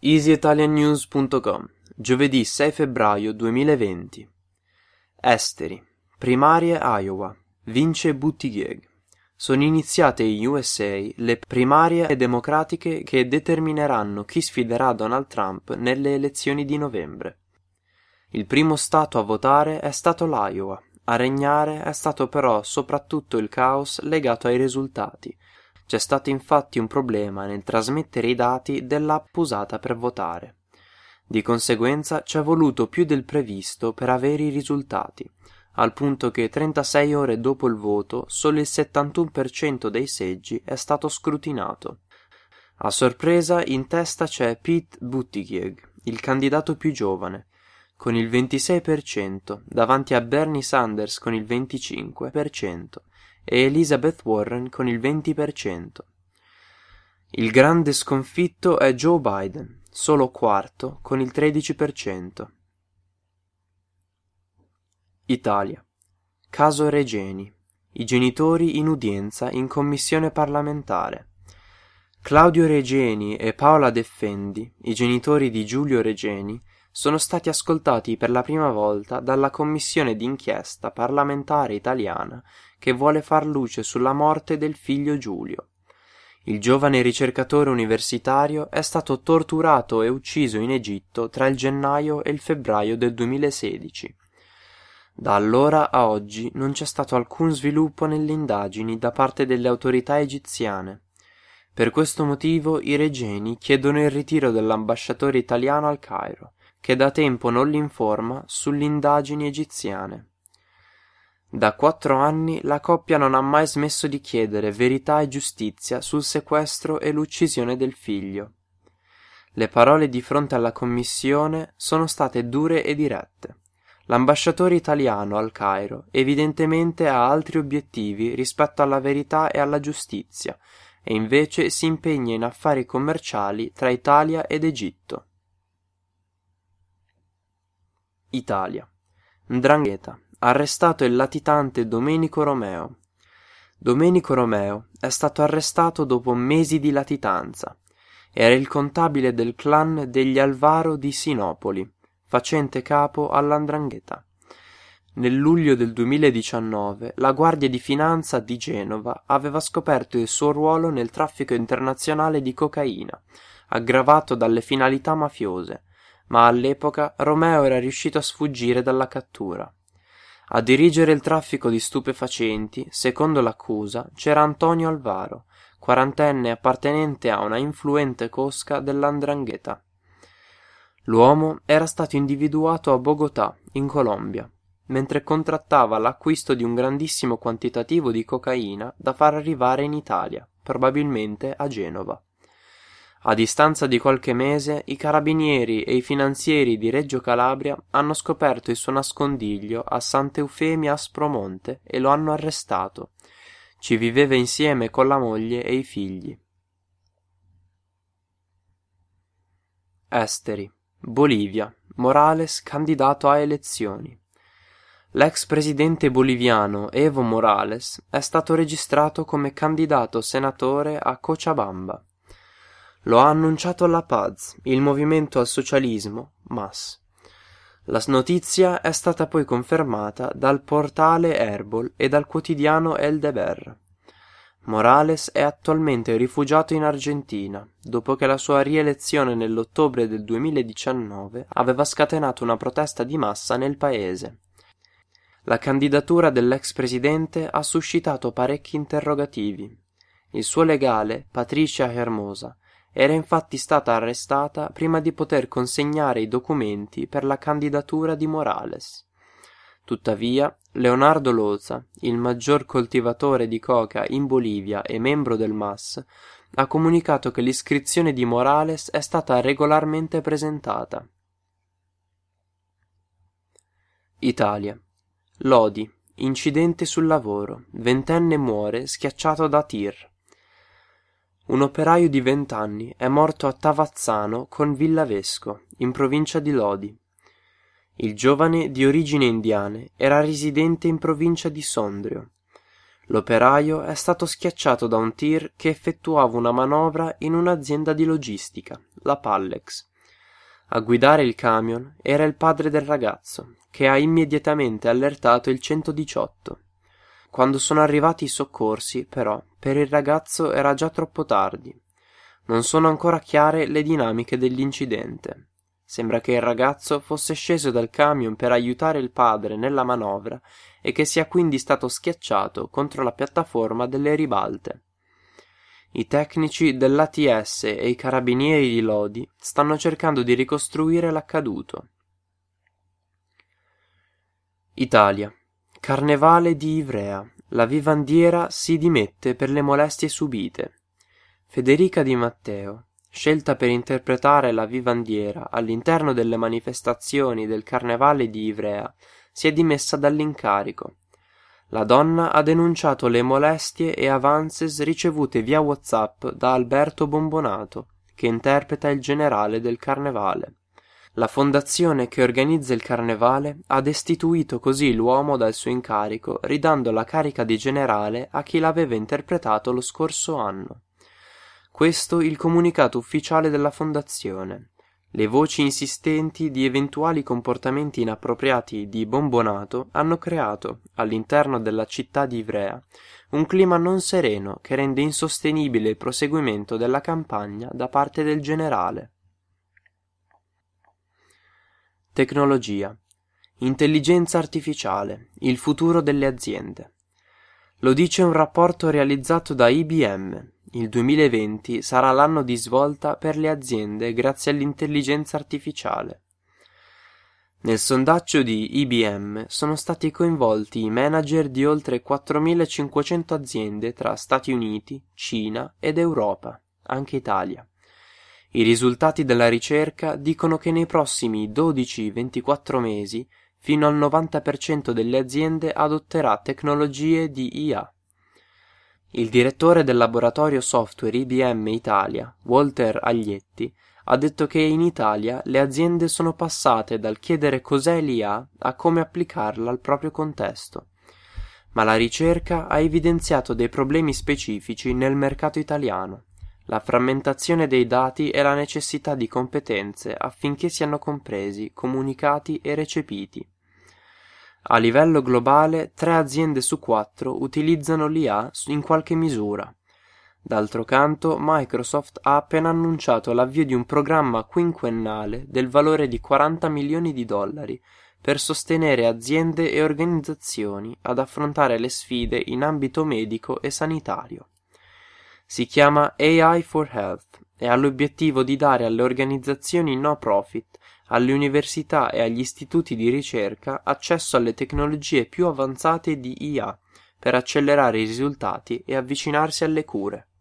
EasyItalianNews.com, giovedì 6 febbraio 2020. Esteri. Primarie Iowa. Vince Buttigieg. Sono iniziate in USA le primarie democratiche che determineranno chi sfiderà Donald Trump nelle elezioni di novembre. Il primo stato a votare è stato l'Iowa. A regnare è stato però soprattutto il caos legato ai risultati. C'è stato infatti un problema nel trasmettere i dati dell'app usata per votare. Di conseguenza ci è voluto più del previsto per avere i risultati, al punto che 36 ore dopo il voto solo il 71% dei seggi è stato scrutinato. A sorpresa in testa c'è Pete Buttigieg, il candidato più giovane, con il 26%, davanti a Bernie Sanders con il 25% e Elizabeth Warren con il 20%. Il grande sconfitto è Joe Biden, solo quarto con il 13%. Italia. Caso Regeni. I genitori in udienza in commissione parlamentare. Claudio Regeni e Paola Deffendi, i genitori di Giulio Regeni, sono stati ascoltati per la prima volta dalla commissione d'inchiesta parlamentare italiana che vuole far luce sulla morte del figlio Giulio. Il giovane ricercatore universitario è stato torturato e ucciso in Egitto tra il gennaio e il febbraio del 2016. Da allora a oggi non c'è stato alcun sviluppo nelle indagini da parte delle autorità egiziane. Per questo motivo i Regeni chiedono il ritiro dell'ambasciatore italiano al Cairo, che da tempo non li informa sulle indagini egiziane. Da 4 anni la coppia non ha mai smesso di chiedere verità e giustizia sul sequestro e l'uccisione del figlio. Le parole di fronte alla commissione sono state dure e dirette. L'ambasciatore italiano al Cairo evidentemente ha altri obiettivi rispetto alla verità e alla giustizia, e invece si impegna in affari commerciali tra Italia ed Egitto. Italia. 'Ndrangheta. Arrestato il latitante Domenico Romeo. Domenico Romeo è stato arrestato dopo mesi di latitanza. Era il contabile del clan degli Alvaro di Sinopoli, facente capo all''Ndrangheta. Nel luglio del 2019 la Guardia di Finanza di Genova aveva scoperto il suo ruolo nel traffico internazionale di cocaina, aggravato dalle finalità mafiose, ma all'epoca Romeo era riuscito a sfuggire dalla cattura. A dirigere il traffico di stupefacenti, secondo l'accusa, c'era Antonio Alvaro, quarantenne appartenente a una influente cosca dell''Ndrangheta. L'uomo era stato individuato a Bogotà, in Colombia, mentre contrattava l'acquisto di un grandissimo quantitativo di cocaina da far arrivare in Italia, probabilmente a Genova. A distanza di qualche mese, i carabinieri e i finanzieri di Reggio Calabria hanno scoperto il suo nascondiglio a Sant'Eufemia Aspromonte e lo hanno arrestato. Ci viveva insieme con la moglie e i figli. Esteri. Bolivia. Morales candidato a elezioni. L'ex presidente boliviano Evo Morales è stato registrato come candidato senatore a Cochabamba. Lo ha annunciato la Paz, il movimento al socialismo, MAS. La notizia è stata poi confermata dal portale Herbol e dal quotidiano El Deber. Morales è attualmente rifugiato in Argentina, dopo che la sua rielezione nell'ottobre del 2019 aveva scatenato una protesta di massa nel paese. La candidatura dell'ex presidente ha suscitato parecchi interrogativi. Il suo legale, Patricia Hermosa, era infatti stata arrestata prima di poter consegnare i documenti per la candidatura di Morales. Tuttavia, Leonardo Loza, il maggior coltivatore di coca in Bolivia e membro del MAS, ha comunicato che l'iscrizione di Morales è stata regolarmente presentata. Italia. Lodi. Incidente sul lavoro. 20enne muore schiacciato da tir. Un operaio di 20 anni è morto a Tavazzano con Villavesco, in provincia di Lodi. Il giovane, di origini indiane, era residente in provincia di Sondrio. L'operaio è stato schiacciato da un tir che effettuava una manovra in un'azienda di logistica, la Pallex, A guidare il camion era il padre del ragazzo, che ha immediatamente allertato il 118. Quando sono arrivati i soccorsi, però, per il ragazzo era già troppo tardi. Non sono ancora chiare le dinamiche dell'incidente. Sembra che il ragazzo fosse sceso dal camion per aiutare il padre nella manovra e che sia quindi stato schiacciato contro la piattaforma delle ribalte. I tecnici dell'ATS e i carabinieri di Lodi stanno cercando di ricostruire l'accaduto. Italia. Carnevale di Ivrea. La vivandiera si dimette per le molestie subite. Federica Di Matteo, scelta per interpretare la vivandiera all'interno delle manifestazioni del Carnevale di Ivrea, si è dimessa dall'incarico. La donna ha denunciato le molestie e avances ricevute via WhatsApp da Alberto Bombonato, che interpreta il generale del Carnevale. La fondazione che organizza il Carnevale ha destituito così l'uomo dal suo incarico, ridando la carica di generale a chi l'aveva interpretato lo scorso anno. Questo il comunicato ufficiale della fondazione. Le voci insistenti di eventuali comportamenti inappropriati di Bombonato hanno creato, all'interno della città di Ivrea, un clima non sereno che rende insostenibile il proseguimento della campagna da parte del generale. Tecnologia. Intelligenza artificiale. Il futuro delle aziende. Lo dice un rapporto realizzato da IBM. Il 2020 sarà l'anno di svolta per le aziende grazie all'intelligenza artificiale. Nel sondaggio di IBM sono stati coinvolti i manager di oltre 4.500 aziende tra Stati Uniti, Cina ed Europa, anche Italia. I risultati della ricerca dicono che nei prossimi 12-24 mesi fino al 90% delle aziende adotterà tecnologie di IA. Il direttore del laboratorio software IBM Italia, Walter Aglietti, ha detto che in Italia le aziende sono passate dal chiedere cos'è l'IA a come applicarla al proprio contesto. Ma la ricerca ha evidenziato dei problemi specifici nel mercato italiano. La frammentazione dei dati e la necessità di competenze affinché siano compresi, comunicati e recepiti. A livello globale, 3 aziende su 4 utilizzano l'IA in qualche misura. D'altro canto, Microsoft ha appena annunciato l'avvio di un programma quinquennale del valore di $40 milioni per sostenere aziende e organizzazioni ad affrontare le sfide in ambito medico e sanitario. Si chiama AI for Health e ha l'obiettivo di dare alle organizzazioni no profit, alle università e agli istituti di ricerca accesso alle tecnologie più avanzate di IA per accelerare i risultati e avvicinarsi alle cure.